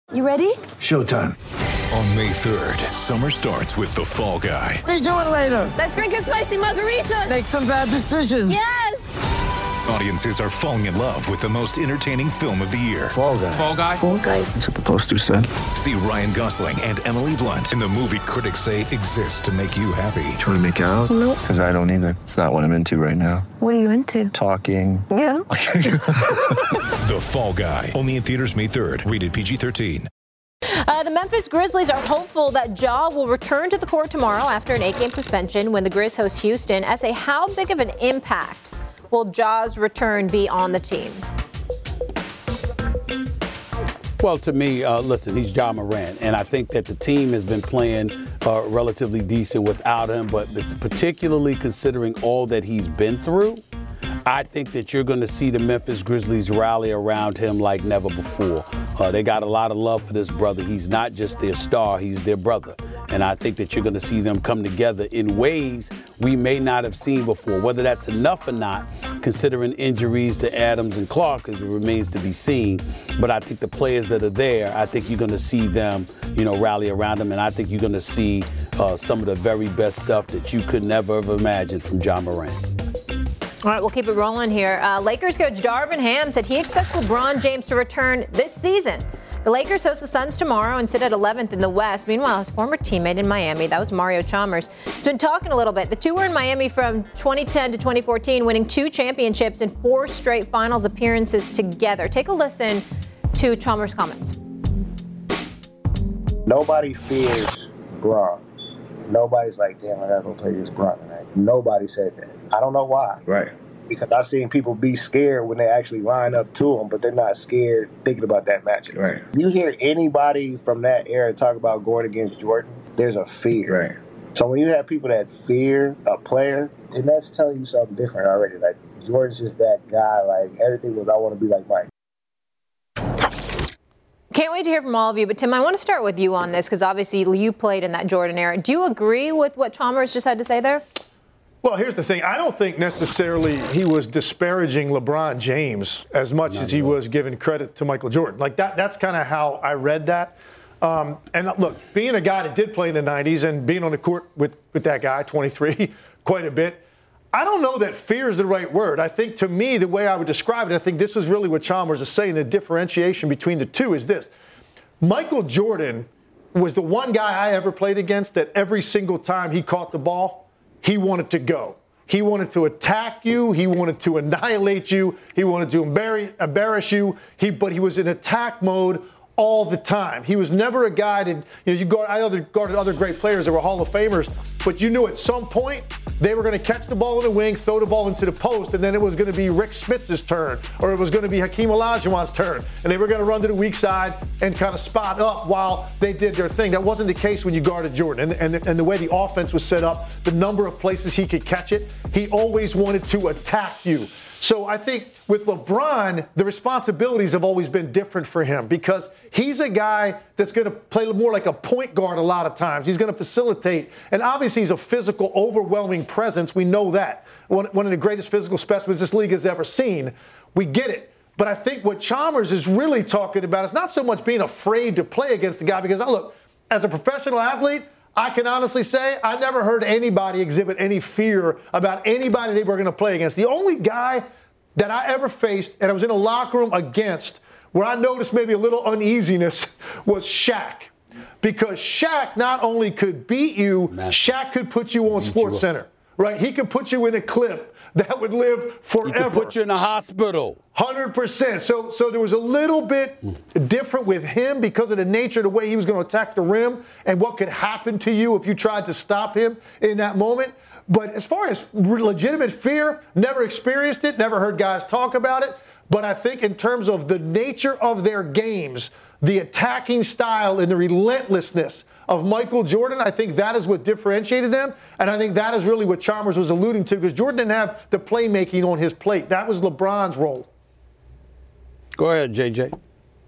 You ready? Showtime. On May 3rd, summer starts with The Fall Guy. Let's do it later. Let's drink a spicy margarita. Make some bad decisions. Yes. Audiences are falling in love with the most entertaining film of the year. Fall Guy. Fall Guy? Fall Guy. That's what the poster said. See Ryan Gosling and Emily Blunt in the movie critics say exists to make you happy. Trying to make it out? Nope. Because I don't either. It's not what I'm into right now. What are you into? Talking. Yeah. The Fall Guy. Only in theaters May 3rd. Rated PG-13. The Memphis Grizzlies are hopeful that Ja will return to the court tomorrow after an 8-game suspension when the Grizz host Houston. Essay, how big of an impact will Ja's return be on the team? Well, to me, listen, he's Ja Morant, and I think that the team has been playing relatively decent without him, but particularly considering all that he's been through, I think that you're going to see the Memphis Grizzlies rally around him like never before. They got a lot of love for this brother. He's not just their star, he's their brother. And I think that you're going to see them come together in ways we may not have seen before. Whether that's enough or not, considering injuries to Adams and Clark, as it remains to be seen. But I think the players that are there, I think you're going to see them, rally around them. And I think you're going to see some of the very best stuff that you could never have imagined from Ja Morant. All right, we'll keep it rolling here. Lakers coach Darvin Ham said he expects LeBron James to return this season. The Lakers host the Suns tomorrow and sit at 11th in the West. Meanwhile, his former teammate in Miami, that was Mario Chalmers, has been talking a little bit. The two were in Miami from 2010 to 2014, winning 2 championships and 4 straight finals appearances together. Take a listen to Chalmers' comments. Nobody fears Bron. Nobody's like, damn, I gotta go play this Bron tonight. Nobody said that. I don't know why. Right. Because I've seen people be scared when they actually line up to him, but they're not scared thinking about that matchup. Right. You hear anybody from that era talk about going against Jordan, there's a fear. Right. So when you have people that fear a player, then that's telling you something different already. Like, Jordan's just that guy. Like, everything was, I want to be like Mike. Can't wait to hear from all of you. But, Tim, I want to start with you on this because obviously you played in that Jordan era. Do you agree with what Chalmers just had to say there? Well, here's the thing. I don't think necessarily he was disparaging LeBron James as much as he was giving credit to Michael Jordan. Like, that's kind of how I read that. And look, being a guy that did play in the 90s and being on the court with that guy, 23, quite a bit, I don't know that fear is the right word. I think, to me, the way I would describe it, I think this is really what Chalmers is saying. The differentiation between the two is this. Michael Jordan was the one guy I ever played against that every single time he caught the ball, he wanted to go. He wanted to attack you. He wanted to annihilate you. He wanted to embarrass you. But he was in attack mode all the time. He was never a guy that, I guarded other great players that were Hall of Famers, but you knew at some point they were going to catch the ball in the wing, throw the ball into the post, and then it was going to be Rick Smith's turn, or it was going to be Hakeem Olajuwon's turn, and they were going to run to the weak side and kind of spot up while they did their thing. That wasn't the case when you guarded Jordan. And the way the offense was set up, the number of places he could catch it, he always wanted to attack you. So I think with LeBron, the responsibilities have always been different for him because he's a guy that's going to play more like a point guard a lot of times. He's going to facilitate. And obviously he's a physical, overwhelming presence. We know that. One of the greatest physical specimens this league has ever seen. We get it. But I think what Chalmers is really talking about is not so much being afraid to play against the guy because, look, as a professional athlete, I can honestly say I never heard anybody exhibit any fear about anybody they were going to play against. The only guy that I ever faced and I was in a locker room against where I noticed maybe a little uneasiness was Shaq. Because Shaq not only could beat you, Shaq could put you on SportsCenter, right? He could put you in a clip that would live forever. He could put you in a hospital. 100%. So there was a little bit different with him because of the nature of the way he was going to attack the rim and what could happen to you if you tried to stop him in that moment. But as far as legitimate fear, never experienced it, never heard guys talk about it. But I think in terms of the nature of their games, the attacking style and the relentlessness of Michael Jordan, I think that is what differentiated them. And I think that is really what Chalmers was alluding to because Jordan didn't have the playmaking on his plate. That was LeBron's role. Go ahead, JJ.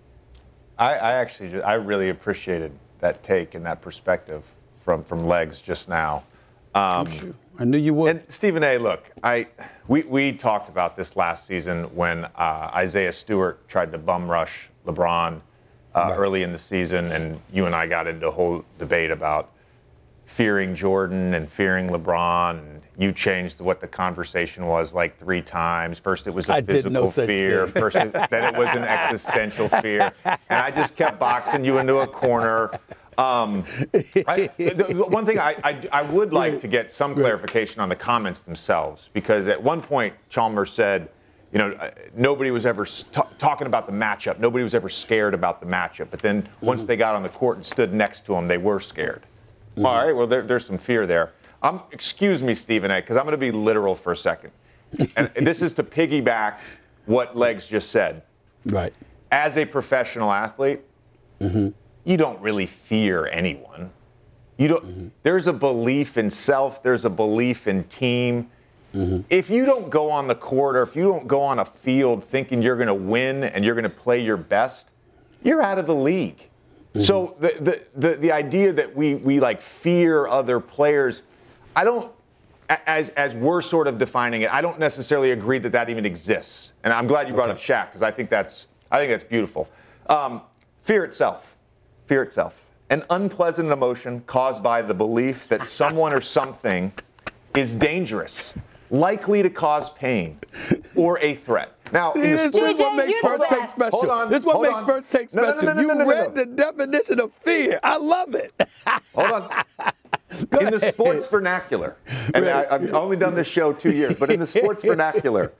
I really appreciated that take and that perspective from Legs just now. I knew you would. And Stephen A., look, we talked about this last season when Isaiah Stewart tried to bum rush LeBron early in the season, and you and I got into a whole debate about fearing Jordan and fearing LeBron, and you changed what the conversation was like 3 times. First it was a physical fear, then it was an existential fear, and I just kept boxing you into a corner. One thing I would like to get some clarification on the comments themselves, because at one point Chalmers said, nobody was ever talking about the matchup. Nobody was ever scared about the matchup. But then once they got on the court and stood next to him, they were scared. All right, well, there's some fear there. Excuse me, Stephen A., because I'm going to be literal for a second. And this is to piggyback what Legs just said. Right. As a professional athlete, you don't really fear anyone. You don't. There's a belief in self. There's a belief in team. If you don't go on the court, or if you don't go on a field thinking you're going to win and you're going to play your best, you're out of the league. So the idea that we like fear other players, I don't, as we're sort of defining it, I don't necessarily agree that even exists. And I'm glad you brought up Shaq, because I think that's beautiful. Fear itself. An unpleasant emotion caused by the belief that someone or something is dangerous, likely to cause pain, or a threat. Now, this is what makes First Take special. This is what makes First Take special. You read the definition of fear. I love it. Hold on. In the sports vernacular, and I've only done this show 2 years, but in the sports vernacular,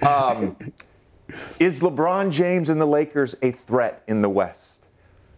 is LeBron James and the Lakers a threat in the West?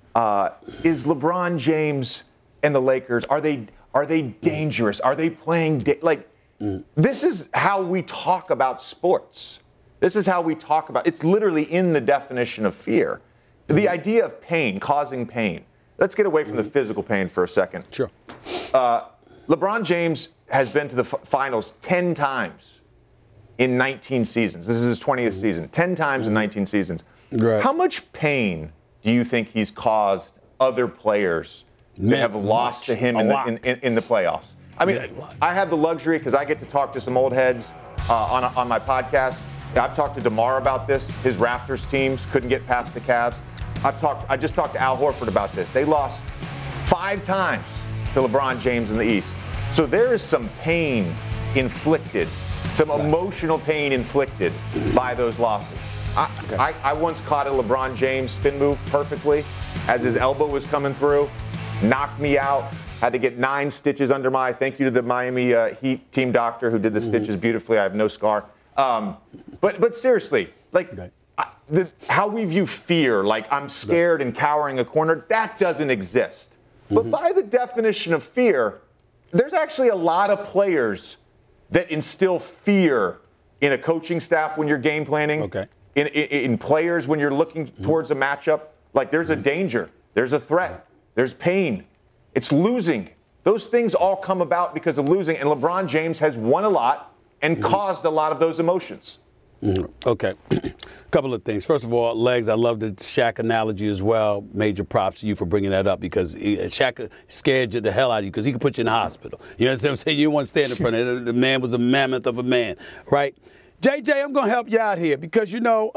Is LeBron James and the Lakers, are they dangerous? Are they playing this is how we talk about sports. This is how we talk about, it's literally in the definition of fear. The idea of pain, causing pain. Let's get away from the physical pain for a second. Sure. LeBron James has been to the finals 10 times in 19 seasons. This is his 20th season. 10 times in 19 seasons. Right. How much pain do you think he's caused other players that have lost to him in the playoffs? I mean, I have the luxury, because I get to talk to some old heads on my podcast. I've talked to DeMar about this. His Raptors teams couldn't get past the Cavs. I just talked to Al Horford about this. They lost 5 times to LeBron James in the East. So there is some pain inflicted, some emotional pain inflicted by those losses. I once caught a LeBron James spin move perfectly as his elbow was coming through, knocked me out. Had to get 9 stitches under my, thank you to the Miami Heat team doctor who did the stitches beautifully. I have no scar. But seriously, how we view fear, like I'm scared and cowering a corner, that doesn't exist. But by the definition of fear, there's actually a lot of players that instill fear in a coaching staff when you're game planning, in players when you're looking towards a matchup. Like there's a danger, there's a threat, there's pain. It's losing. Those things all come about because of losing, and LeBron James has won a lot and caused a lot of those emotions. Okay. Couple of things. First of all, Legs, I love the Shaq analogy as well. Major props to you for bringing that up, because Shaq scared you the hell out of you because he could put you in the hospital. You know what I'm saying? You didn't want to stand in front of it. The man was a mammoth of a man, right? JJ, I'm going to help you out here because,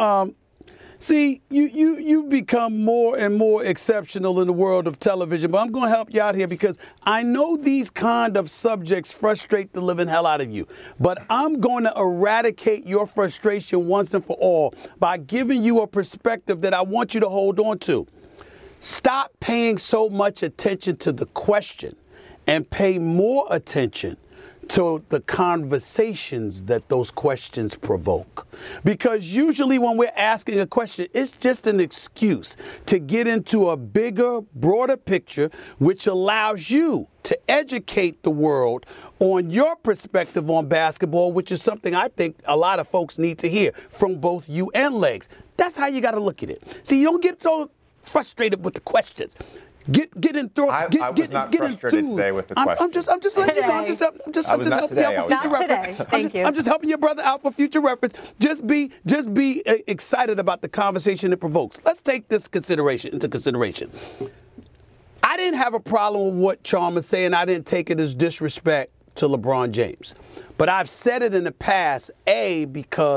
see, you become more and more exceptional in the world of television, but I'm going to help you out here because I know these kind of subjects frustrate the living hell out of you. But I'm going to eradicate your frustration once and for all by giving you a perspective that I want you to hold on to. Stop paying so much attention to the question and pay more attention to the conversations that those questions provoke. Because usually when we're asking a question, it's just an excuse to get into a bigger, broader picture, which allows you to educate the world on your perspective on basketball, which is something I think a lot of folks need to hear from both you and Legs. That's how you got to look at it. See, you don't get so frustrated with the questions. Get in through. I was not frustrated today with the question. I'm just letting you know. I'm just helping you out for future reference. Thank you. I'm just helping your brother out for future reference. Just be excited about the conversation it provokes. Let's take this into consideration. I didn't have a problem with what Chalmers saying. I didn't take it as disrespect to LeBron James. But I've said it in the past, because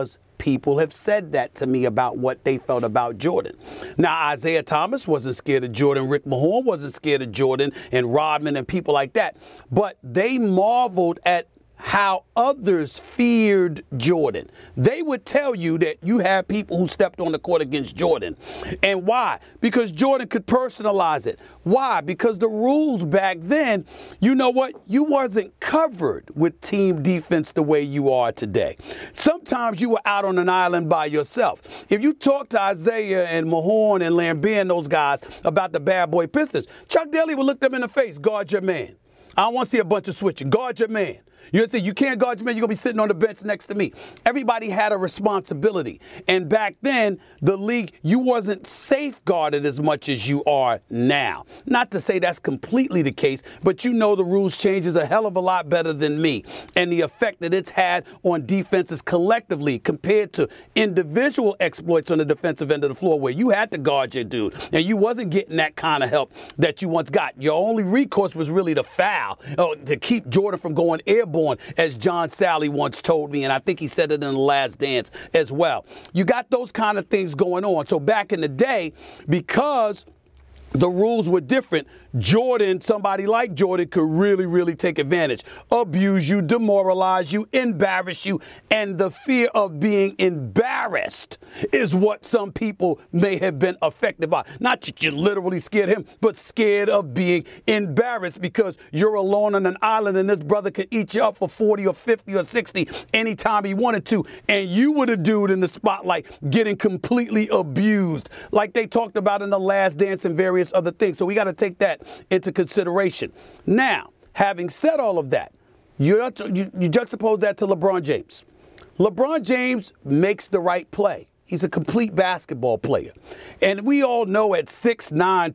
people have said that to me about what they felt about Jordan. Now, Isaiah Thomas wasn't scared of Jordan. Rick Mahorn wasn't scared of Jordan, and Rodman and people like that. But they marveled at how others feared Jordan. They would tell you that you had people who stepped on the court against Jordan. And why? Because Jordan could personalize it. Why? Because the rules back then, you know what? You wasn't covered with team defense the way you are today. Sometimes you were out on an island by yourself. If you talk to Isaiah and Mahorn and Lambert and those guys about the bad boy Pistons, Chuck Daly would look them in the face, guard your man. I don't want to see a bunch of switching. Guard your man. You say you can't guard your man, you're going to be sitting on the bench next to me. Everybody had a responsibility. And back then, the league, you wasn't safeguarded as much as you are now. Not to say that's completely the case, but you know the rules changes a hell of a lot better than me. And the effect that it's had on defenses collectively compared to individual exploits on the defensive end of the floor where you had to guard your dude. And you wasn't getting that kind of help that you once got. Your only recourse was really the foul to keep Jordan from going airborne, as John Sally once told me, and I think he said it in The Last Dance as well. You got those kind of things going on. So back in the day, because the rules were different, Jordan, somebody like Jordan, could really, really take advantage, abuse you, demoralize you, embarrass you, and the fear of being embarrassed is what some people may have been affected by. Not that you literally scared him, but scared of being embarrassed because you're alone on an island and this brother could eat you up for 40 or 50 or 60 anytime he wanted to, and you were the dude in the spotlight getting completely abused, like they talked about in The Last Dance and various other things. So we got to take that into consideration. Now, having said all of that, you juxtapose that to LeBron James. LeBron James makes the right play. He's a complete basketball player. And we all know at 6'9",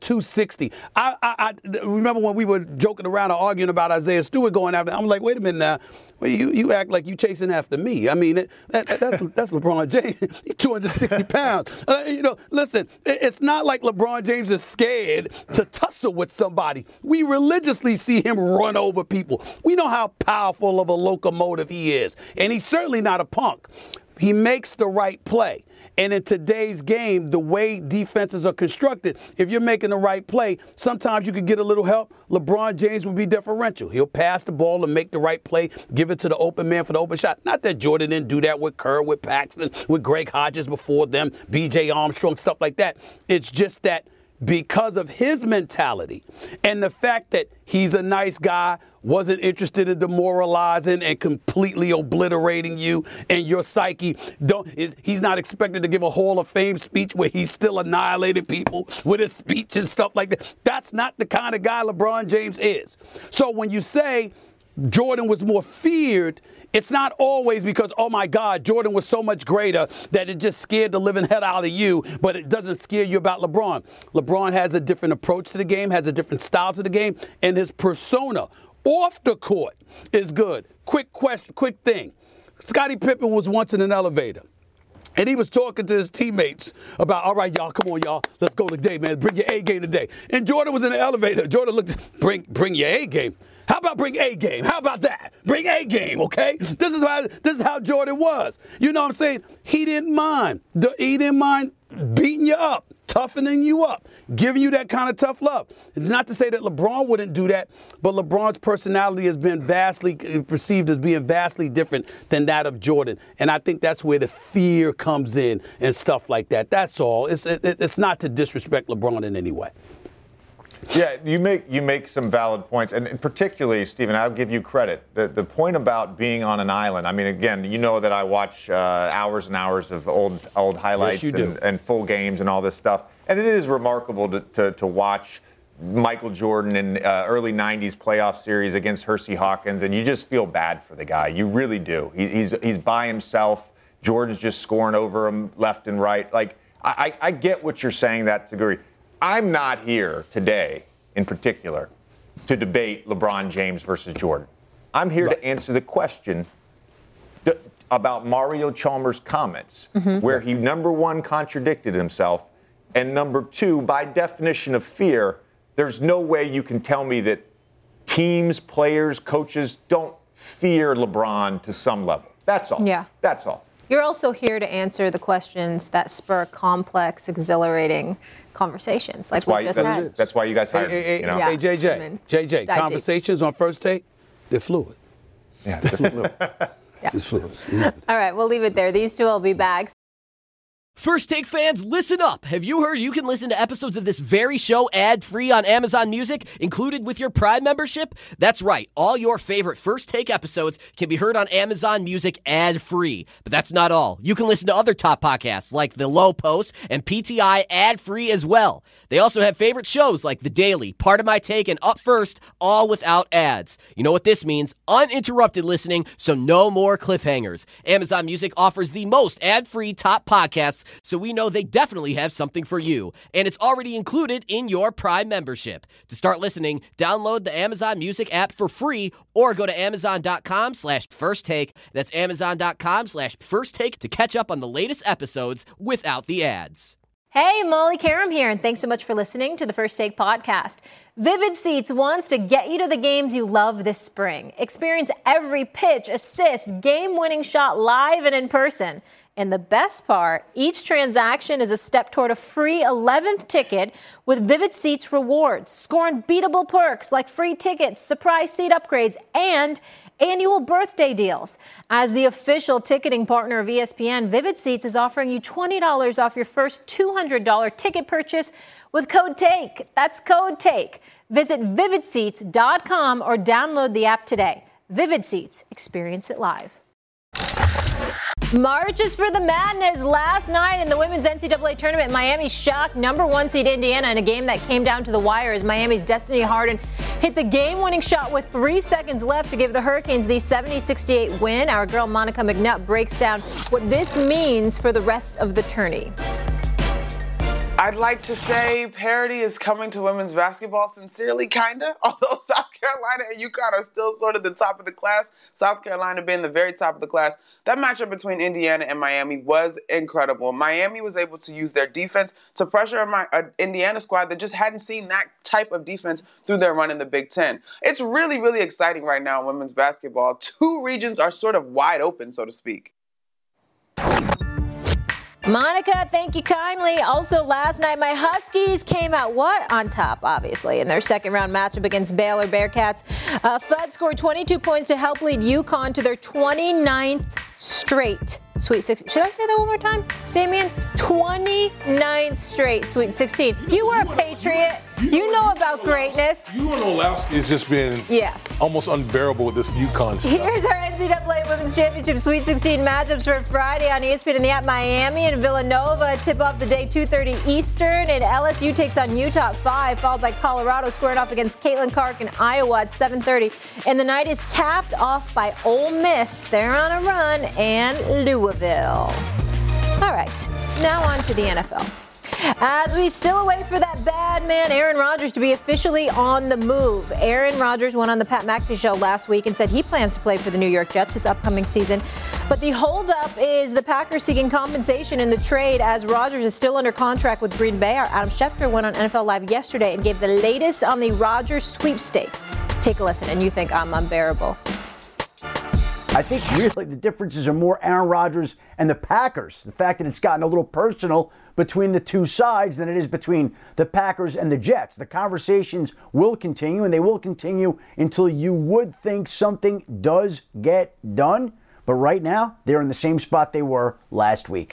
260. I remember when we were joking around or arguing about Isaiah Stewart going after him. I'm like, wait a minute now. Well, you act like you chasing after me. I mean, that's LeBron James. He's 260 pounds. Listen, it's not like LeBron James is scared to tussle with somebody. We religiously see him run over people. We know how powerful of a locomotive he is. And he's certainly not a punk. He makes the right play. And in today's game, the way defenses are constructed, if you're making the right play, sometimes you could get a little help. LeBron James will be differential. He'll pass the ball and make the right play, give it to the open man for the open shot. Not that Jordan didn't do that with Kerr, with Paxton, with Greg Hodges before them, B.J. Armstrong, stuff like that. It's just that because of his mentality and the fact that he's a nice guy, wasn't interested in demoralizing and completely obliterating you and your psyche. He's not expected to give a Hall of Fame speech where he's still annihilating people with his speech and stuff like that. That's not the kind of guy LeBron James is. So when you say Jordan was more feared, it's not always because, oh, my God, Jordan was so much greater that it just scared the living hell out of you, but it doesn't scare you about LeBron. LeBron has a different approach to the game, has a different style to the game, and his persona off the court is good. Quick question, quick thing. Scottie Pippen was once in an elevator. And he was talking to his teammates about, all right, y'all, come on, y'all. Let's go today, man. Bring your A game today. And Jordan was in the elevator. Jordan looked, bring your A game. How about bring A game? How about that? Bring A game, okay? This is how Jordan was. You know what I'm saying? He didn't mind. He didn't mind beating you up, toughening you up, giving you that kind of tough love. It's not to say that LeBron wouldn't do that, but LeBron's personality has been vastly perceived as being vastly different than that of Jordan. And I think that's where the fear comes in and stuff like that. That's all. It's not to disrespect LeBron in any way. Yeah, you make some valid points, and particularly, Stephen, I'll give you credit. The point about being on an island. I mean, again, you know that I watch hours and hours of old highlights and full games and all this stuff, and it is remarkable to watch Michael Jordan in early '90s playoff series against Hersey Hawkins, and you just feel bad for the guy. You really do. He's by himself. Jordan's just scoring over him left and right. Like I get what you're saying that degree. I'm not here today, in particular, to debate LeBron James versus Jordan. I'm here to answer the question about Mario Chalmers' comments, where he, number one, contradicted himself, and number two, by definition of fear, there's no way you can tell me that teams, players, coaches don't fear LeBron to some level. That's all. Yeah. That's all. You're also here to answer the questions that spur complex, exhilarating conversations like we just had. That's why you guys hired me. Hey, JJ, conversations on First Take, they're fluid. Yeah, they're fluid. It's fluid. All right, we'll leave it there. These two will be back. First Take fans, listen up. Have you heard you can listen to episodes of this very show ad-free on Amazon Music, included with your Prime membership? That's right. All your favorite First Take episodes can be heard on Amazon Music ad-free. But that's not all. You can listen to other top podcasts like The Low Post and PTI ad-free as well. They also have favorite shows like The Daily, Part of My Take, and Up First, all without ads. You know what this means? Uninterrupted listening, so no more cliffhangers. Amazon Music offers the most ad-free top podcasts, so we know they definitely have something for you. And it's already included in your Prime membership. To start listening, download the Amazon Music app for free or go to amazon.com/firsttake. That's amazon.com/firsttake to catch up on the latest episodes without the ads. Hey, Molly Karam here, and thanks so much for listening to the First Take podcast. Vivid Seats wants to get you to the games you love this spring. Experience every pitch, assist, game-winning shot live and in person. And the best part, each transaction is a step toward a free 11th ticket with Vivid Seats rewards. Score unbeatable perks like free tickets, surprise seat upgrades, and annual birthday deals. As the official ticketing partner of ESPN, Vivid Seats is offering you $20 off your first $200 ticket purchase with code TAKE. That's code TAKE. Visit vividseats.com or download the app today. Vivid Seats. Experience it live. Marches for the madness. Last night in the women's NCAA tournament, Miami shocked number 1 seed Indiana in a game that came down to the wire as Miami's Destiny Harden hit the game-winning shot with 3 seconds left to give the Hurricanes the 70-68 win. Our girl Monica McNutt breaks down what this means for the rest of the tourney. I'd like to say parity is coming to women's basketball sincerely, kinda. Although South Carolina and UConn are still sort of the top of the class, South Carolina being the very top of the class, that matchup between Indiana and Miami was incredible. Miami was able to use their defense to pressure an Indiana squad that just hadn't seen that type of defense through their run in the Big Ten. It's really, really exciting right now in women's basketball. 2 regions are sort of wide open, so to speak. Monica, thank you kindly. Also, last night, my Huskies came out on top, obviously, in their second-round matchup against Baylor Bearcats. Fudd scored 22 points to help lead UConn to their 29th straight Sweet 16. Should I say that one more time, Damian? 29th straight Sweet 16. You were a Patriot. You know about greatness. You and Olowski has just been almost unbearable with this UConn stuff. Here's our NCAA Women's Championship Sweet 16 matchups for Friday on ESPN and the app. Miami and Villanova tip off the day 2:30 Eastern, and LSU takes on Utah at 5, followed by Colorado squaring off against Caitlin Clark in Iowa at 7:30. And the night is capped off by Ole Miss. They're on a run, and Louisville. All right, now on to the NFL. As we still await for that bad man Aaron Rodgers to be officially on the move. Aaron Rodgers went on the Pat McAfee show last week and said he plans to play for the New York Jets this upcoming season. But the holdup is the Packers seeking compensation in the trade as Rodgers is still under contract with Green Bay. Our Adam Schefter went on NFL Live yesterday and gave the latest on the Rodgers sweepstakes. Take a listen, and you think I'm unbearable. I think really the differences are more Aaron Rodgers and the Packers. The fact that it's gotten a little personal between the two sides than it is between the Packers and the Jets. The conversations will continue, and they will continue until you would think something does get done. But right now, they're in the same spot they were last week.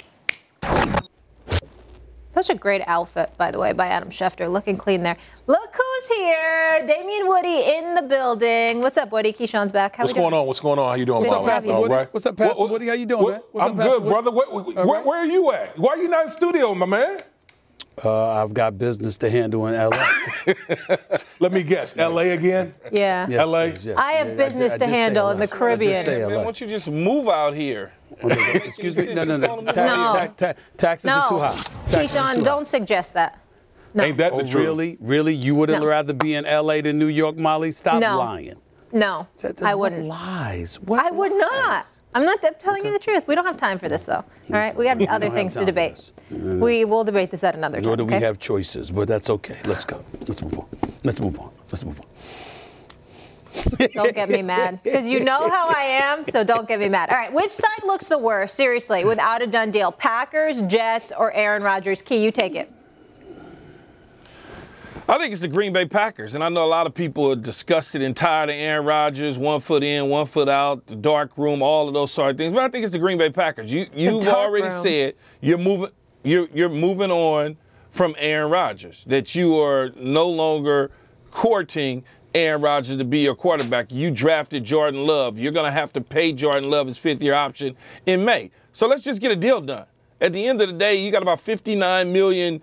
Such a great outfit, by the way, by Adam Schefter. Looking clean there. Look who's here. Damian Woody in the building. What's up, Woody? Keyshawn's back. What's going on? What's going on? How you doing? What's up, Pastor Woody? How you doing, man? I'm good, brother. Where are you at? Why are you not in the studio, my man? I've got business to handle in L.A. Let me guess. L.A. again? Yeah. Yes, L.A.? Yes. I have business to handle in the Caribbean. Man, why don't you just move out here? Excuse me? No. Taxes are too high. Keyshawn, don't suggest that. No. Ain't that the truth? Really? You would rather be in L.A. than New York, Molly? Stop lying. No, I wouldn't. Lies. I would not. I'm telling you the truth. We don't have time for this, though. All right? We got other things to debate. We will debate this at another time. Nor do we have choices, but that's okay. Let's go. Let's move on. Don't get me mad. Because you know how I am, so don't get me mad. All right, which side looks the worst, seriously, without a done deal? Packers, Jets, or Aaron Rodgers? Key, you take it. I think it's the Green Bay Packers, and I know a lot of people are disgusted and tired of Aaron Rodgers, 1 foot in, 1 foot out, the dark room, all of those sort of things. But I think it's the Green Bay Packers. You've already said you're moving on from Aaron Rodgers, that you are no longer courting Aaron Rodgers to be your quarterback. You drafted Jordan Love. You're going to have to pay Jordan Love his fifth-year option in May. So let's just get a deal done. At the end of the day, you got about $59 million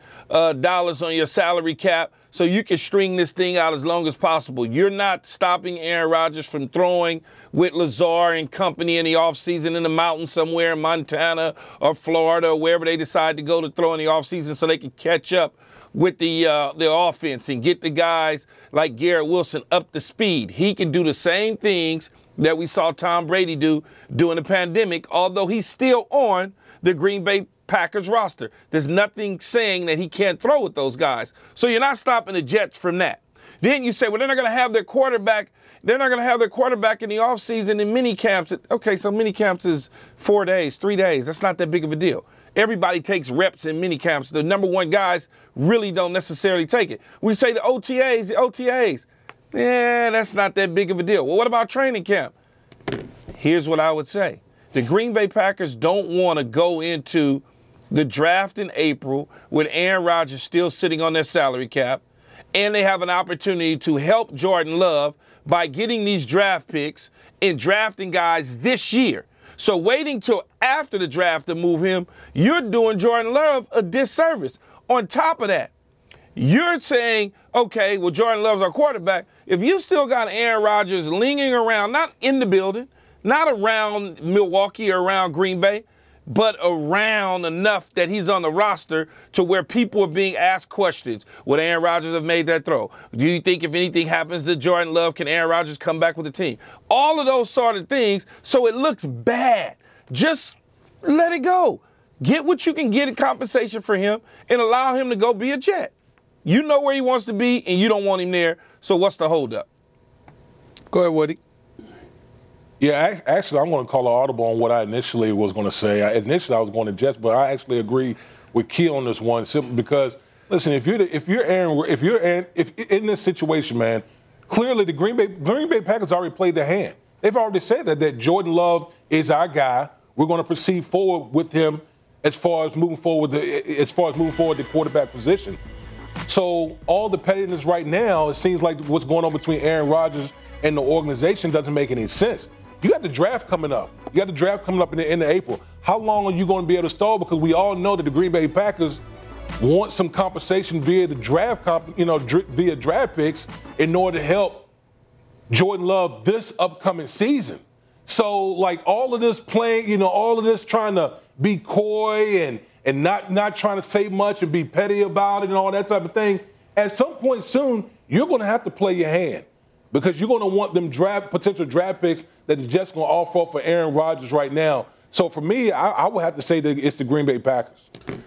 on your salary cap, so you can string this thing out as long as possible. You're not stopping Aaron Rodgers from throwing with Lazar and company in the offseason in the mountains somewhere in Montana or Florida or wherever they decide to go to throw in the offseason so they can catch up with the offense and get the guys like Garrett Wilson up to speed. He can do the same things that we saw Tom Brady do during the pandemic, although he's still on the Green Bay Packers roster. There's nothing saying that he can't throw with those guys. So you're not stopping the Jets from that. Then you say, well, they're not going to have their quarterback. They're not going to have their quarterback in the offseason in mini camps. Okay, so mini camps is 4 days, 3 days. That's not that big of a deal. Everybody takes reps in mini camps. The number one guys really don't necessarily take it. We say the OTAs. Yeah, that's not that big of a deal. Well, what about training camp? Here's what I would say. The Green Bay Packers don't want to go into the draft in April with Aaron Rodgers still sitting on their salary cap, and they have an opportunity to help Jordan Love by getting these draft picks and drafting guys this year. So waiting till after the draft to move him, you're doing Jordan Love a disservice. On top of that, you're saying, okay, well, Jordan Love's our quarterback. If you still got Aaron Rodgers lingering around, not in the building, not around Milwaukee or around Green Bay, but around enough that he's on the roster to where people are being asked questions. Would Aaron Rodgers have made that throw? Do you think if anything happens to Jordan Love, can Aaron Rodgers come back with the team? All of those sort of things, so it looks bad. Just let it go. Get what you can get in compensation for him and allow him to go be a Jet. You know where he wants to be, and you don't want him there, so what's the holdup? Go ahead, Woody. Yeah, actually, I'm going to call an audible on what I initially was going to say. Initially, I was going to Jets, but I actually agree with Key on this one, simply because, listen, if you're in this situation, man, clearly the Green Bay Packers already played their hand. They've already said that Jordan Love is our guy. We're going to proceed forward with him as far as moving forward the quarterback position. So all the pettiness right now, it seems like what's going on between Aaron Rodgers and the organization doesn't make any sense. You got the draft coming up. You got the draft coming up in the end of April. How long are you going to be able to stall? Because we all know that the Green Bay Packers want some compensation via the draft, via draft picks in order to help Jordan Love this upcoming season. So, like, all of this playing, all of this trying to be coy and not trying to say much and be petty about it and all that type of thing, at some point soon, you're going to have to play your hand. Because you're going to want them potential draft picks that the Jets going to offer for Aaron Rodgers right now. So for me, I would have to say that it's the Green Bay Packers.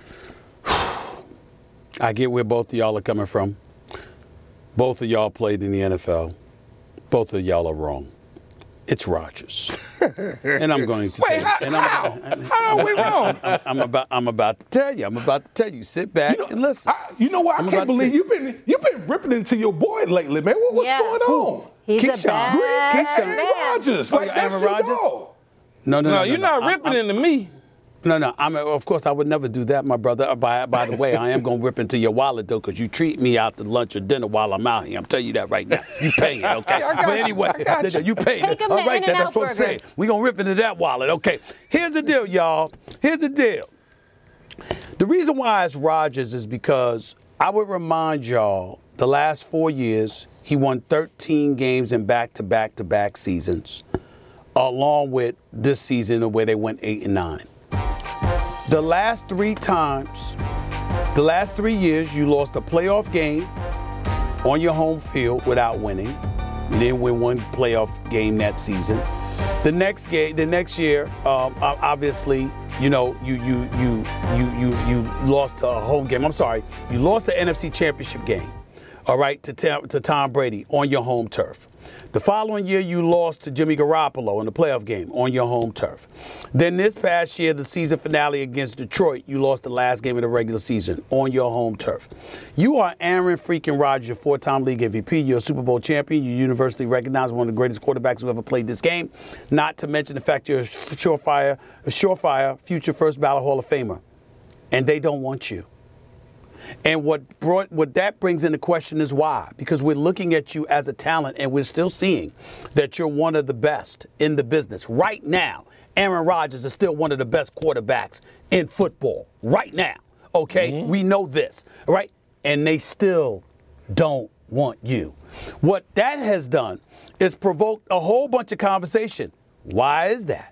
I get where both of y'all are coming from. Both of y'all played in the NFL. Both of y'all are wrong. It's Rodgers. And I'm going to tell you. How are we wrong? I'm about to tell you. I'm about to tell you. Sit back and listen. You know what? I can't believe you've been ripping into your boy lately, man. What's going on? He's a bad Aaron Rodgers. Like, that's Aaron your Rodgers? dog. No, you're not ripping into me. No. Of course, I would never do that, my brother. By the way, I am going to rip into your wallet, though, because you treat me out to lunch or dinner while I'm out here. I'm telling you that right now. You paying it, okay? But anyway, you paying it. All right, that's what I'm saying. We're going to rip into that wallet, okay? Here's the deal, y'all. Here's the deal. The reason why it's Rodgers is because I would remind y'all the last 4 years, he won 13 games in back-to-back-to-back seasons, along with this season where they went 8-9. The last 3 years, you lost a playoff game on your home field without winning. You didn't win one playoff game that season. The next year, obviously, you lost a home game. I'm sorry, you lost the NFC Championship game. all right, to Tom Brady on your home turf. The following year, you lost to Jimmy Garoppolo in the playoff game on your home turf. Then this past year, the season finale against Detroit, you lost the last game of the regular season on your home turf. You are Aaron freaking Rodgers, your 4-time league MVP. You're a Super Bowl champion. You're universally recognized one of the greatest quarterbacks who ever played this game. Not to mention the fact you're a surefire future first ballot Hall of Famer. And they don't want you. And what that brings into question is why? Because we're looking at you as a talent, and we're still seeing that you're one of the best in the business. Right now, Aaron Rodgers is still one of the best quarterbacks in football. Right now, okay? Mm-hmm. We know this, right? And they still don't want you. What that has done is provoked a whole bunch of conversation. Why is that?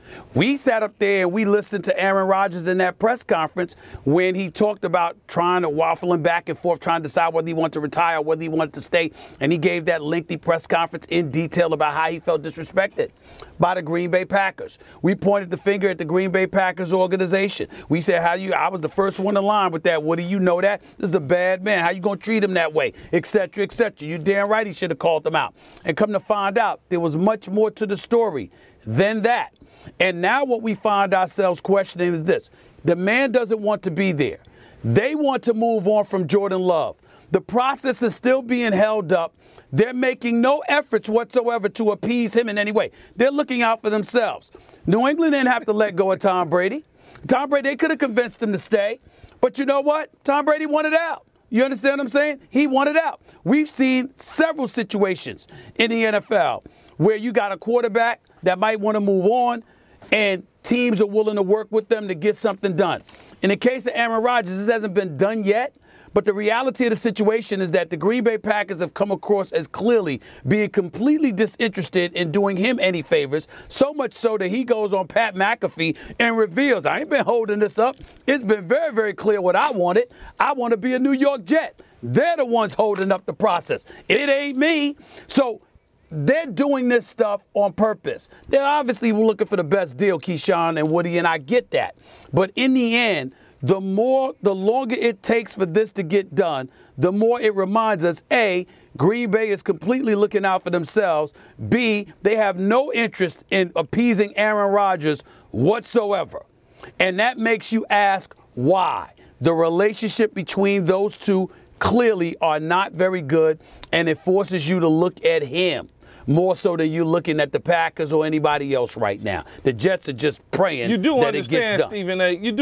We sat up there and we listened to Aaron Rodgers in that press conference when he talked about trying to waffling back and forth, trying to decide whether he wanted to retire or whether he wanted to stay. And he gave that lengthy press conference in detail about how he felt disrespected by the Green Bay Packers. We pointed the finger at the Green Bay Packers organization. We said, I was the first one in line with that. What do you know that? This is a bad man. How you going to treat him that way? Et cetera, et cetera. You damn right he should have called them out. And come to find out, there was much more to the story than that. And now what we find ourselves questioning is this. The man doesn't want to be there. They want to move on from Jordan Love. The process is still being held up. They're making no efforts whatsoever to appease him in any way. They're looking out for themselves. New England didn't have to let go of Tom Brady. Tom Brady, they could have convinced him to stay. But you know what? Tom Brady wanted out. You understand what I'm saying? He wanted out. We've seen several situations in the NFL where you got a quarterback that might want to move on, and teams are willing to work with them to get something done. In the case of Aaron Rodgers, this hasn't been done yet, but the reality of the situation is that the Green Bay Packers have come across as clearly being completely disinterested in doing him any favors, so much so that he goes on Pat McAfee and reveals, I ain't been holding this up. It's been very, very clear what I wanted. I want to be a New York Jet. They're the ones holding up the process. It ain't me. So they're doing this stuff on purpose. They're obviously looking for the best deal, Keyshawn and Woody, and I get that. But in the end, the longer it takes for this to get done, the more it reminds us, A, Green Bay is completely looking out for themselves. B, they have no interest in appeasing Aaron Rodgers whatsoever. And that makes you ask why. The relationship between those two clearly are not very good, and it forces you to look at him more so than you looking at the Packers or anybody else right now. The Jets are just praying that it gets done. Stephen A. You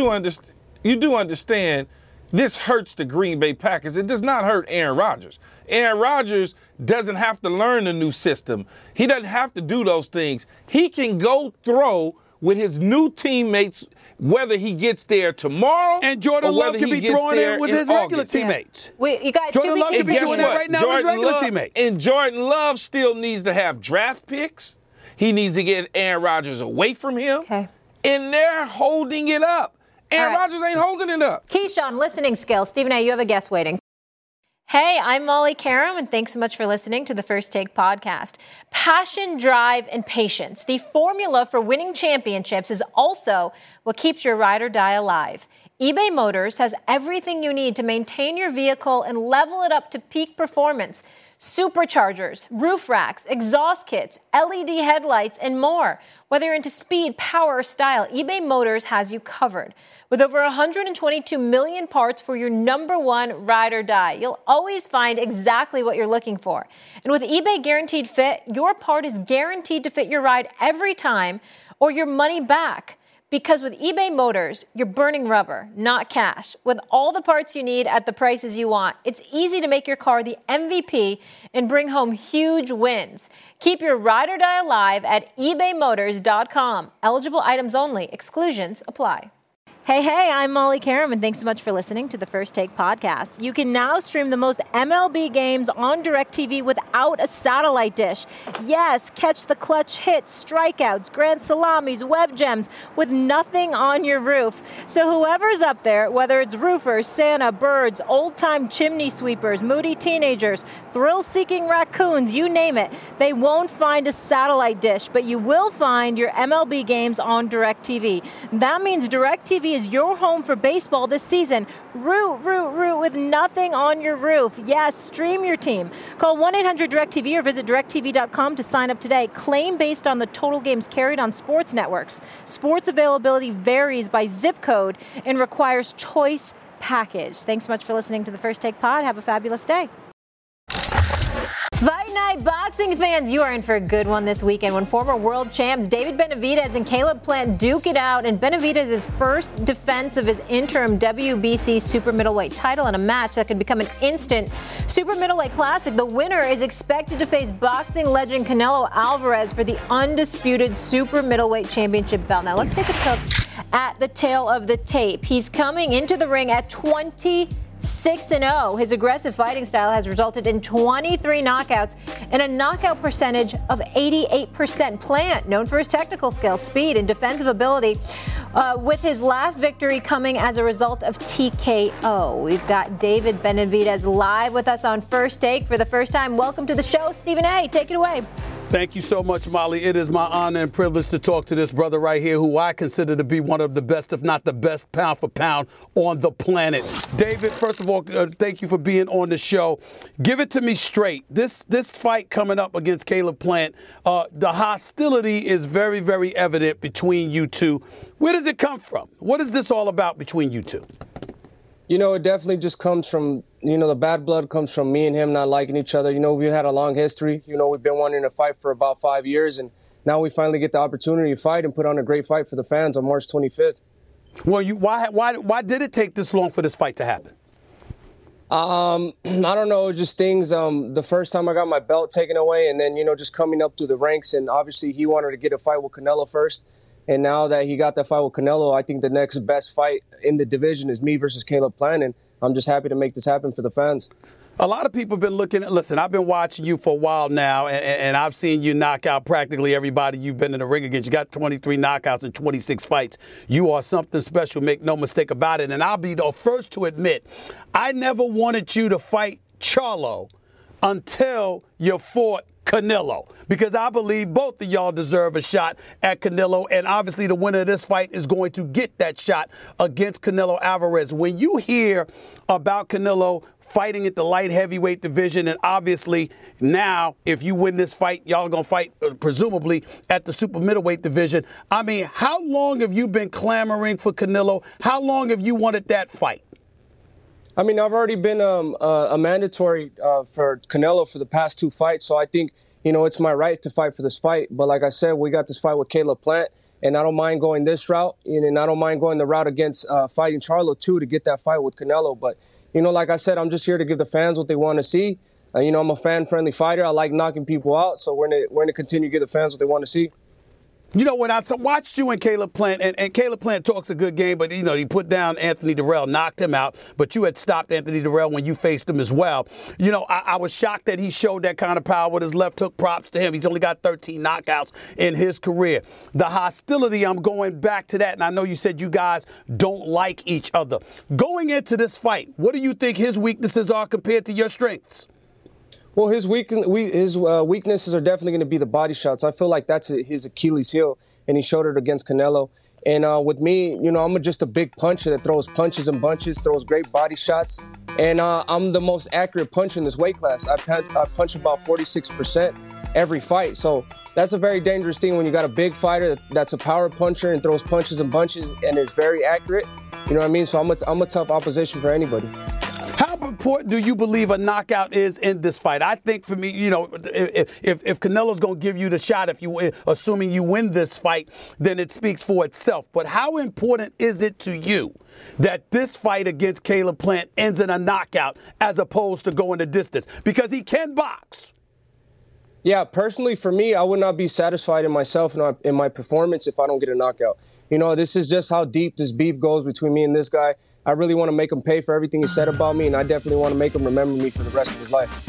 do understand this hurts the Green Bay Packers. It does not hurt Aaron Rodgers. Aaron Rodgers doesn't have to learn a new system. He doesn't have to do those things. He can go throw with his new teammates, whether he gets there tomorrow and Jordan Love can be throwing in with his regular teammates. You guys, Jordan Love can be doing that right now with his regular teammates. And Jordan Love still needs to have draft picks. He needs to get Aaron Rodgers away from him. Okay. And they're holding it up. Aaron Rodgers ain't holding it up. Keyshawn, listening skills. Stephen A., you have a guest waiting. Hey, I'm Molly Karam, and thanks so much for listening to the First Take podcast. Passion, drive, and patience. The formula for winning championships is also what keeps your ride or die alive. eBay Motors has everything you need to maintain your vehicle and level it up to peak performance. Superchargers, roof racks, exhaust kits, LED headlights, and more. Whether you're into speed, power, or style, eBay Motors has you covered. With over 122 million parts for your number one ride or die, you'll always find exactly what you're looking for. And with eBay Guaranteed Fit, your part is guaranteed to fit your ride every time or your money back. Because with eBay Motors, you're burning rubber, not cash. With all the parts you need at the prices you want, it's easy to make your car the MVP and bring home huge wins. Keep your ride or die alive at ebaymotors.com. Eligible items only. Exclusions apply. Hey, I'm Molly Karam, and thanks so much for listening to the First Take podcast. You can now stream the most MLB games on DirecTV without a satellite dish. Yes, catch the clutch hits, strikeouts, grand salamis, web gems with nothing on your roof. So whoever's up there, whether it's roofers, Santa, birds, old-time chimney sweepers, moody teenagers, thrill-seeking raccoons, you name it, they won't find a satellite dish, but you will find your MLB games on DirecTV. That means DirecTV DirecTV is your home for baseball this season. Root with nothing on your roof. Yes, stream your team. Call 1-800-DirecTV or visit directv.com to sign up today. Claim based on the total games carried on sports networks. Sports availability varies by zip code and requires choice package. Thanks so much for listening to the First Take Pod. Have a fabulous day. Fight Night boxing fans, you are in for a good one this weekend when former world champs David Benavidez and Caleb Plant duke it out, and Benavidez' first defense of his interim WBC super middleweight title in a match that could become an instant super middleweight classic. The winner is expected to face boxing legend Canelo Alvarez for the undisputed super middleweight championship belt. Now let's take a look at the tail of the tape. He's coming into the ring at 26-0. His aggressive fighting style has resulted in 23 knockouts and a knockout percentage of 88%. Plant, known for his technical skills, speed, and defensive ability, with his last victory coming as a result of TKO. We've got David Benavidez live with us on First Take for the first time. Welcome to the show, Stephen A. Take it away. Thank you so much, Molly. It is my honor and privilege to talk to this brother right here, who I consider to be one of the best, if not the best, pound for pound on the planet. David, first of all, thank you for being on the show. Give it to me straight. This fight coming up against Caleb Plant, the hostility is very, very evident between you two. Where does it come from? What is this all about between you two? You know, it definitely just comes from, the bad blood comes from me and him not liking each other. We had a long history. We've been wanting to fight for about 5 years, and now we finally get the opportunity to fight and put on a great fight for the fans on March 25th. Well, why did it take this long for this fight to happen? I don't know, just things. The first time I got my belt taken away, and then, just coming up through the ranks, and obviously he wanted to get a fight with Canelo first. And now that he got that fight with Canelo, I think the next best fight in the division is me versus Caleb Plant, and I'm just happy to make this happen for the fans. A lot of people have been looking at, listen, I've been watching you for a while now, and I've seen you knock out practically everybody you've been in the ring against. You got 23 knockouts in 26 fights. You are something special, make no mistake about it. And I'll be the first to admit, I never wanted you to fight Charlo until you fought Canelo, because I believe both of y'all deserve a shot at Canelo, and obviously the winner of this fight is going to get that shot against Canelo Alvarez. When you hear about Canelo fighting at the light heavyweight division, and obviously now if you win this fight, y'all are going to fight presumably at the super middleweight division. I mean, how long have you been clamoring for Canelo? How long have you wanted that fight? I mean, I've already been a mandatory for Canelo for the past 2 fights, so I think, it's my right to fight for this fight. But like I said, we got this fight with Caleb Plant, and I don't mind going this route, and I don't mind going the route against fighting Charlo, too, to get that fight with Canelo. But, like I said, I'm just here to give the fans what they want to see. I'm a fan-friendly fighter. I like knocking people out, so we're gonna continue to give the fans what they want to see. When I watched you and Caleb Plant, and Caleb Plant talks a good game, but, he put down Anthony Dirrell, knocked him out, but you had stopped Anthony Dirrell when you faced him as well. I was shocked that he showed that kind of power with his left hook. Props to him. He's only got 13 knockouts in his career. The hostility, I'm going back to that, and I know you said you guys don't like each other. Going into this fight, what do you think his weaknesses are compared to your strengths? Well, his weaknesses are definitely going to be the body shots. I feel like that's his Achilles heel, and he showed it against Canelo. And with me, I'm just a big puncher that throws punches and bunches, throws great body shots. And I'm the most accurate puncher in this weight class. I punch about 46% every fight. So that's a very dangerous thing when you got a big fighter that's a power puncher and throws punches and bunches and is very accurate. You know what I mean? So I'm a tough opposition for anybody. How important do you believe a knockout is in this fight? I think for me, if Canelo's going to give you the shot, assuming you win this fight, then it speaks for itself. But how important is it to you that this fight against Caleb Plant ends in a knockout as opposed to going the distance? Because he can box. Yeah, personally for me, I would not be satisfied in myself and in my performance if I don't get a knockout. This is just how deep this beef goes between me and this guy. I really want to make him pay for everything he said about me, and I definitely want to make him remember me for the rest of his life.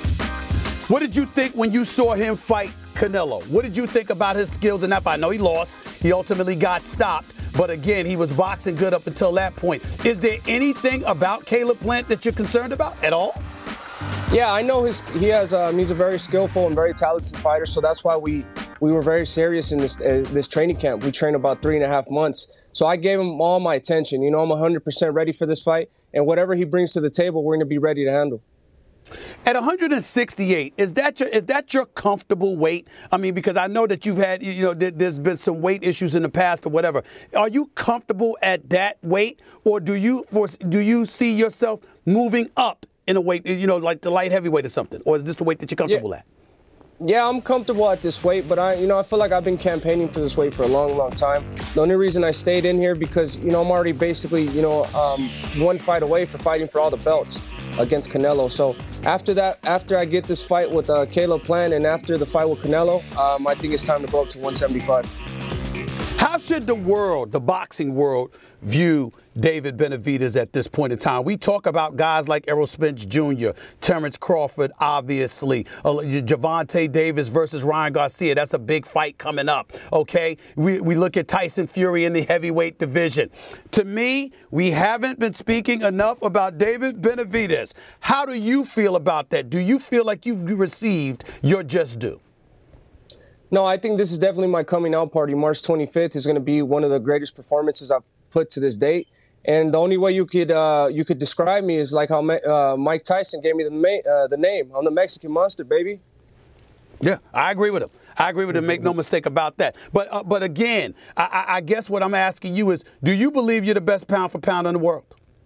What did you think when you saw him fight Canelo? What did you think about his skills in that fight? I know he lost. He ultimately got stopped. But again, he was boxing good up until that point. Is there anything about Caleb Plant that you're concerned about at all? Yeah, I know he's a very skillful and very talented fighter, so that's why we we were very serious in this training camp. We trained about 3.5 months. So I gave him all my attention. You know, I'm 100% ready for this fight. And whatever he brings to the table, we're going to be ready to handle. At 168, is that your comfortable weight? I mean, because I know that you've had, there's been some weight issues in the past or whatever. Are you comfortable at that weight, or do you see yourself moving up in a weight, like the light heavyweight or something, or is this the weight that you're comfortable at? Yeah, I'm comfortable at this weight, but I feel like I've been campaigning for this weight for a long, long time. The only reason I stayed in here because, I'm already basically, one fight away for fighting for all the belts against Canelo. So after I get this fight with Caleb Plant and after the fight with Canelo, I think it's time to go up to 175. How should the boxing world, view David Benavidez at this point in time? We talk about guys like Errol Spence Jr., Terrence Crawford, obviously, Gervonta Davis versus Ryan Garcia. That's a big fight coming up, okay? We look at Tyson Fury in the heavyweight division. To me, we haven't been speaking enough about David Benavidez. How do you feel about that? Do you feel like you've received your just due? No, I think this is definitely my coming out party. March 25th is going to be one of the greatest performances I've put to this date. And the only way you could describe me is like how Mike Tyson gave me the name. I'm the Mexican Monster, baby. Yeah, I agree with him. Make no mistake about that. But again, I guess what I'm asking you is, do you believe you're the best pound for pound in the world?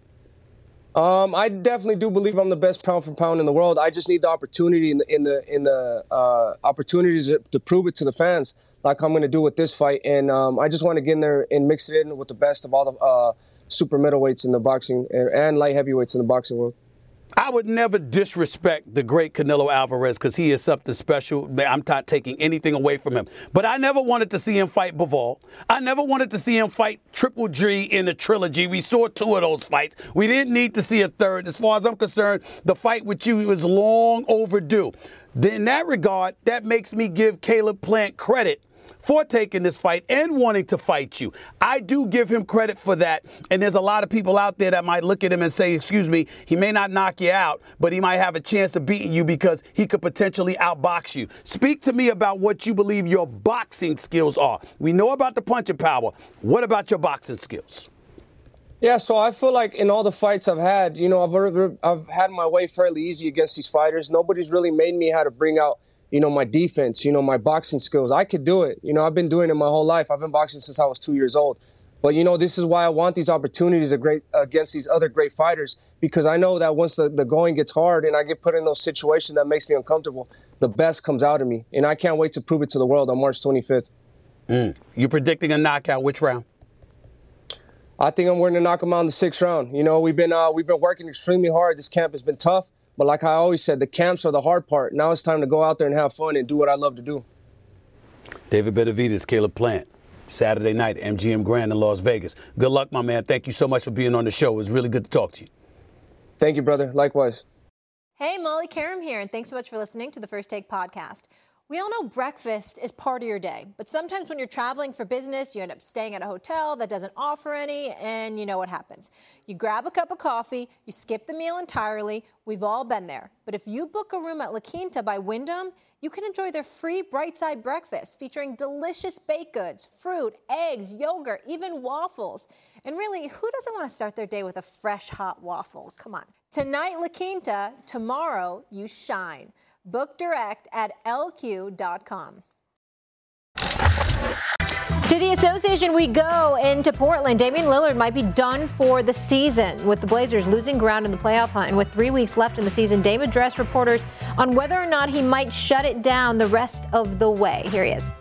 I definitely do believe I'm the best pound for pound in the world. I just need the opportunity in the opportunities to prove it to the fans, like I'm going to do with this fight. And I just want to get in there and mix it in with the best of all the super middleweights in the boxing and light heavyweights in the boxing world. I would never disrespect the great Canelo Alvarez because he is something special. I'm not taking anything away from him. But I never wanted to see him fight Bivol. I never wanted to see him fight Triple G in the trilogy. We saw 2 of those fights. We didn't need to see a third. As far as I'm concerned, the fight with you was long overdue. In that regard, that makes me give Caleb Plant credit for taking this fight and wanting to fight you. I do give him credit for that. And there's a lot of people out there that might look at him and say, excuse me, he may not knock you out, but he might have a chance of beating you because he could potentially outbox you. Speak to me about what you believe your boxing skills are. We know about the punching power. What about your boxing skills? Yeah, so I feel like in all the fights I've had, I've had my way fairly easy against these fighters. Nobody's really made me how to bring out my defense, my boxing skills. I could do it. I've been doing it my whole life. I've been boxing since I was 2 years old. But, this is why I want these opportunities against these other great fighters, because I know that once the going gets hard and I get put in those situations that makes me uncomfortable, the best comes out of me. And I can't wait to prove it to the world on March 25th. You predicting a knockout? Which round? I think I'm going to knock him out in the 6th round. We've been working extremely hard. This camp has been tough. But like I always said, the camps are the hard part. Now it's time to go out there and have fun and do what I love to do. David Benavidez, Caleb Plant, Saturday night, MGM Grand in Las Vegas. Good luck, my man. Thank you so much for being on the show. It was really good to talk to you. Thank you, brother. Likewise. Hey, Molly Karam here, and thanks so much for listening to the First Take podcast. We all know breakfast is part of your day, but sometimes when you're traveling for business, you end up staying at a hotel that doesn't offer any, and you know what happens. You grab a cup of coffee, you skip the meal entirely. We've all been there. But if you book a room at La Quinta by Wyndham, you can enjoy their free Bright Side breakfast featuring delicious baked goods, fruit, eggs, yogurt, even waffles. And really, who doesn't want to start their day with a fresh, hot waffle? Come on. Tonight, La Quinta. Tomorrow, you shine. Book direct at lq.com. To the association we go into Portland. Damian Lillard might be done for the season with the Blazers losing ground in the playoff hunt. And with 3 weeks left in the season, Dame addressed reporters on whether or not he might shut it down the rest of the way. Here he is.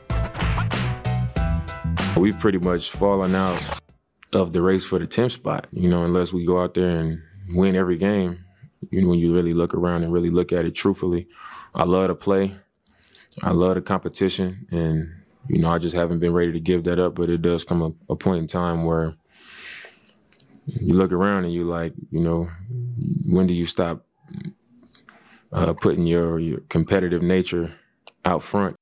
We've pretty much fallen out of the race for the 10th spot, unless we go out there and win every game. When you really look around and really look at it truthfully. I love to play. I love the competition. And, I just haven't been ready to give that up. But it does come a point in time where you look around and you like, when do you stop putting your competitive nature out front?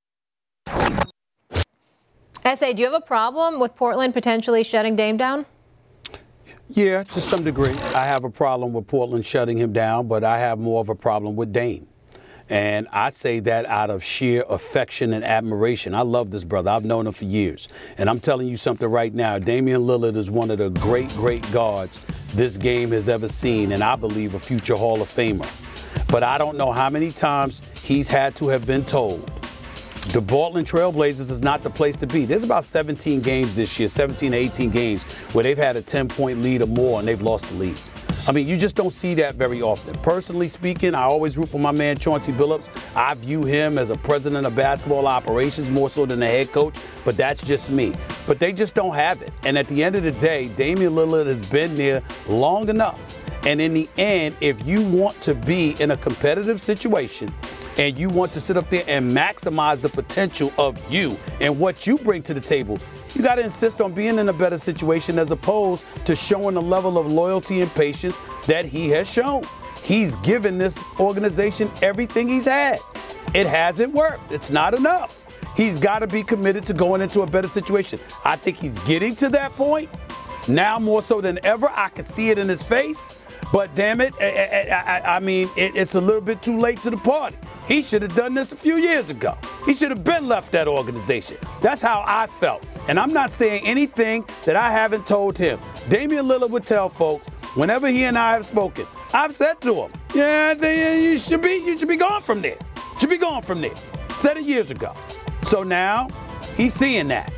S.A., do you have a problem with Portland potentially shutting Dame down? Yeah, to some degree. I have a problem with Portland shutting him down, but I have more of a problem with Dame. And I say that out of sheer affection and admiration. I love this brother. I've known him for years. And I'm telling you something right now. Damian Lillard is one of the great, great guards this game has ever seen, and I believe a future Hall of Famer. But I don't know how many times he's had to have been told the Portland Trailblazers is not the place to be. There's about 17 games this year, 17 to 18 games, where they've had a 10-point lead or more and they've lost the lead. I mean, you just don't see that very often. Personally speaking, I always root for my man Chauncey Billups. I view him as a president of basketball operations more so than a head coach, but that's just me. But they just don't have it. And at the end of the day, Damian Lillard has been there long enough. And in the end, if you want to be in a competitive situation and you want to sit up there and maximize the potential of you and what you bring to the table, you got to insist on being in a better situation as opposed to showing the level of loyalty and patience that he has shown. He's given this organization everything he's had. It hasn't worked. It's not enough. He's got to be committed to going into a better situation. I think he's getting to that point now more so than ever. I could see it in his face. But damn it, I mean, it's a little bit too late to the party. He should have done this a few years ago. He should have been left that organization. That's how I felt. And I'm not saying anything that I haven't told him. Damian Lillard would tell folks, whenever he and I have spoken, I've said to him, you should be gone from there. Should be gone from there. Said it years ago. So now he's seeing that.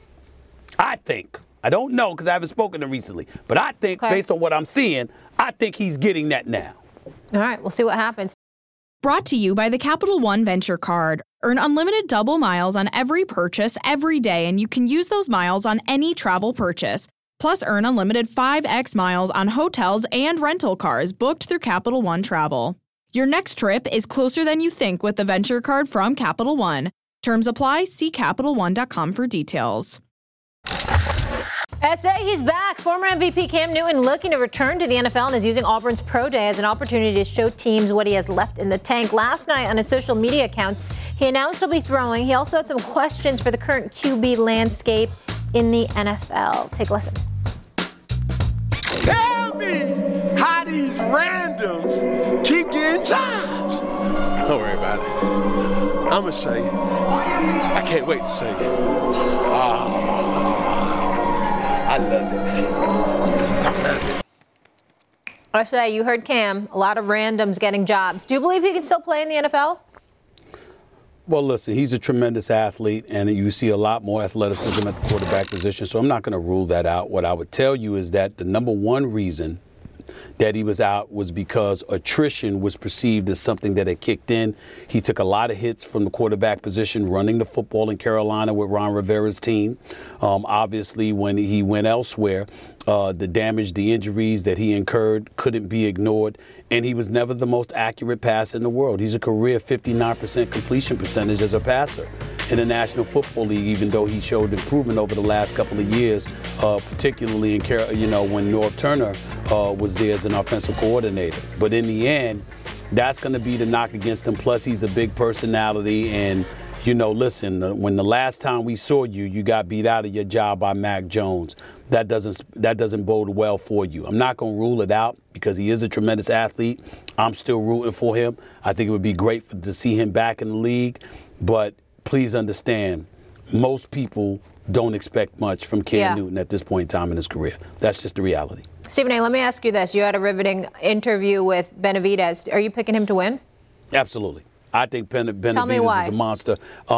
I think. I don't know because I haven't spoken to him recently. But I think, based on what I'm seeing, I think he's getting that now. All right, we'll see what happens. Brought to you by the Capital One Venture Card. Earn unlimited double miles on every purchase every day, and you can use those miles on any travel purchase. Plus, earn unlimited 5x miles on hotels and rental cars booked through Capital One Travel. Your next trip is closer than you think with the Venture Card from Capital One. Terms apply. See CapitalOne.com for details. SA, he's back. Former MVP Cam Newton looking to return to the NFL and is using Auburn's Pro Day as an opportunity to show teams what he has left in the tank. Last night on his social media accounts, he announced he'll be throwing. He also had some questions for the current QB landscape in the NFL. Take a listen. Tell me how these randoms keep getting jobs. Don't worry about it. I'm going to say it. I can't wait to say it. I love it. I say, you heard Cam, a lot of randoms getting jobs. Do you believe he can still play in the NFL? Well, listen, he's a tremendous athlete, and you see a lot more athleticism at the quarterback position, so I'm not going to rule that out. What I would tell you is that the number one reason that he was out was because attrition was perceived as something that had kicked in. He took a lot of hits from the quarterback position, running the football in Carolina with Ron Rivera's team. Obviously, when he went elsewhere, the damage, the injuries that he incurred couldn't be ignored, and he was never the most accurate passer in the world. He's a career 59% completion percentage as a passer in the National Football League, even though he showed improvement over the last couple of years, particularly in when Norv Turner was there as an offensive coordinator. But in the end, that's going to be the knock against him. Plus, he's a big personality. And, listen, when the last time we saw you, you got beat out of your job by Mac Jones. That doesn't bode well for you. I'm not going to rule it out because he is a tremendous athlete. I'm still rooting for him. I think it would be great to see him back in the league. But please understand, most people don't expect much from Cam Newton at this point in time in his career. That's just the reality. Stephen A., let me ask you this. You had a riveting interview with Benavidez. Are you picking him to win? Absolutely. I think Benavidez is a monster.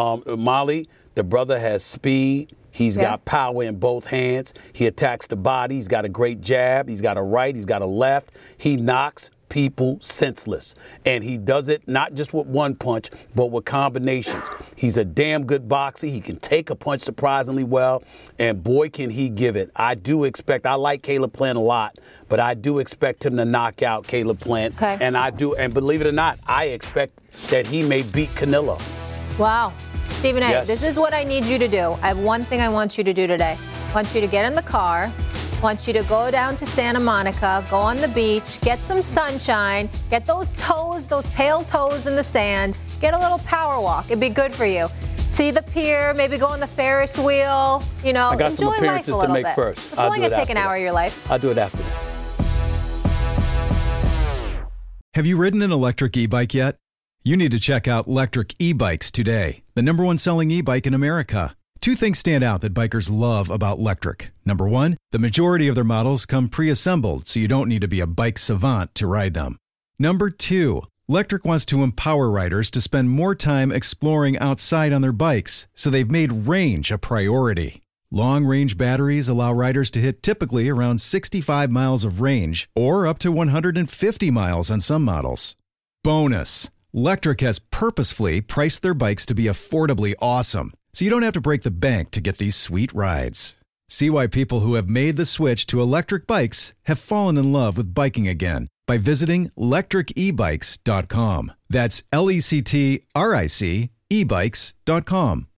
Molly, the brother has speed. He's got power in both hands. He attacks the body. He's got a great jab. He's got a right. He's got a left. He knocks people senseless. And he does it not just with one punch, but with combinations. He's a damn good boxer. He can take a punch surprisingly well. And boy, can he give it. I like Caleb Plant a lot, but I do expect him to knock out Caleb Plant. Okay. And believe it or not, I expect that he may beat Canelo. Wow. Stephen A., This is what I need you to do. I have one thing I want you to do today. I want you to get in the car. I want you to go down to Santa Monica, go on the beach, get some sunshine, get those pale toes in the sand, get a little power walk. It'd be good for you. See the pier, maybe go on the Ferris wheel, I got some appearances to make first. It's only going to take an hour of your life. I'll do it after that. Have you ridden an electric e-bike yet? You need to check out Lectric e-bikes today, the #1 selling e-bike in America. 2 things stand out that bikers love about Lectric. Number 1, the majority of their models come pre-assembled, so you don't need to be a bike savant to ride them. Number 2, Lectric wants to empower riders to spend more time exploring outside on their bikes, so they've made range a priority. Long-range batteries allow riders to hit typically around 65 miles of range, or up to 150 miles on some models. Bonus! Lectric has purposefully priced their bikes to be affordably awesome, so you don't have to break the bank to get these sweet rides. See why people who have made the switch to electric bikes have fallen in love with biking again by visiting lectricebikes.com. That's LECTRIC ebikes.com.